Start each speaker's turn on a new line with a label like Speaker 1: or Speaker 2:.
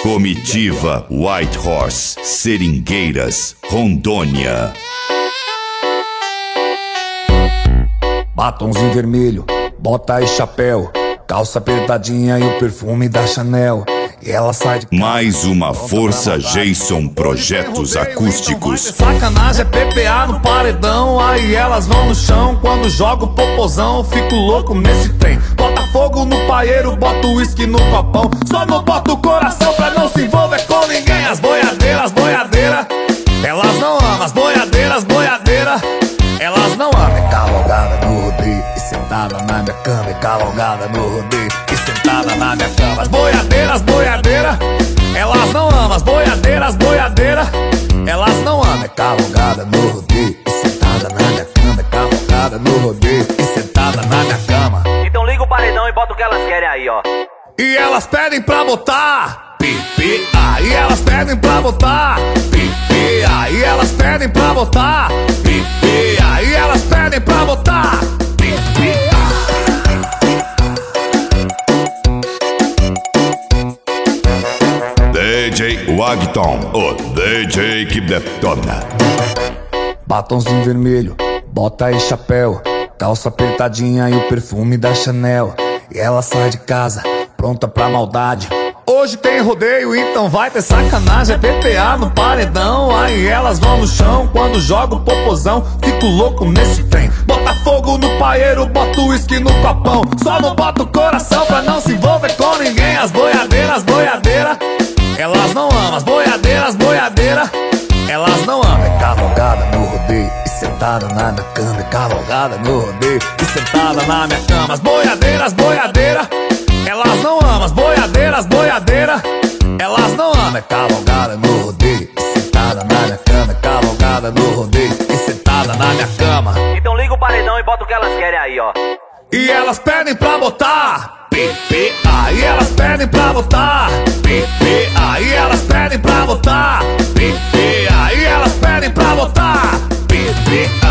Speaker 1: Comitiva White Horse, Seringueiras, Rondônia.
Speaker 2: Batonzinho vermelho, bota e chapéu, calça apertadinha e o perfume da Chanel. E ela sai de casa.
Speaker 1: Mais uma força Jason Projetos Acústicos.
Speaker 2: Sacanagem é PPA no paredão. Aí elas vão no chão quando joga o popozão. Fico louco nesse trem. Bota fogo no paeiro, bota o uísque no copão. Só não bota o coração pra não se envolver com ninguém. As boiadeiras, boiadeira, elas não amam. As boiadeiras, boiadeira, elas não amam. É cavalgada no rodeio e sentada na minha cama. É cavalgada no rodeio e sentada na minha cama. As boiadeiras, boiadeira, elas não amam. As boiadeiras, boiadeira, elas não amam. É cavalgada no rodeio e sentada na minha cama. É cavalgada no rodeio e sentada na minha cama.
Speaker 3: Então liga o paredão e bota o que elas querem aí, ó.
Speaker 2: E elas pedem pra botar PPA. E elas pedem pra botar PPA. E elas pedem pra botar PPA. E elas pedem pra botar PPA.
Speaker 1: DJ Wagton, o DJ que detona.
Speaker 2: Batonzinho vermelho, bota e chapéu, calça apertadinha e o perfume da Chanel. E ela sai de casa, pronta pra maldade. Hoje tem rodeio, então vai ter sacanagem. É PPA no paredão. Aí elas vão no chão quando joga o popozão. Fico louco nesse trem. Bota fogo no paeiro, bota o uísque no copão. Só não bota o coração pra não se envolver com ninguém. As boiadeiras, boiadeira, elas não amam. As boiadeiras, boiadeira, elas não amam. É cavalgada no rodeio e sentada na minha cama. É cavalgada no rodeio e sentada na minha cama. As boiadeiras, boiadeira, elas não amam. As boiadeiras, boiadeira, elas não amam. É cavalgada no rodeio e sentada na minha cama. É cavalgada no rodeio e sentada na minha cama.
Speaker 3: Então liga o paredão e bota o que elas querem aí, ó.
Speaker 2: E elas pedem pra botar PPA. E elas pedem pra botar PPA. E elas pedem pra botar PPA. E elas pedem pra botar PPA.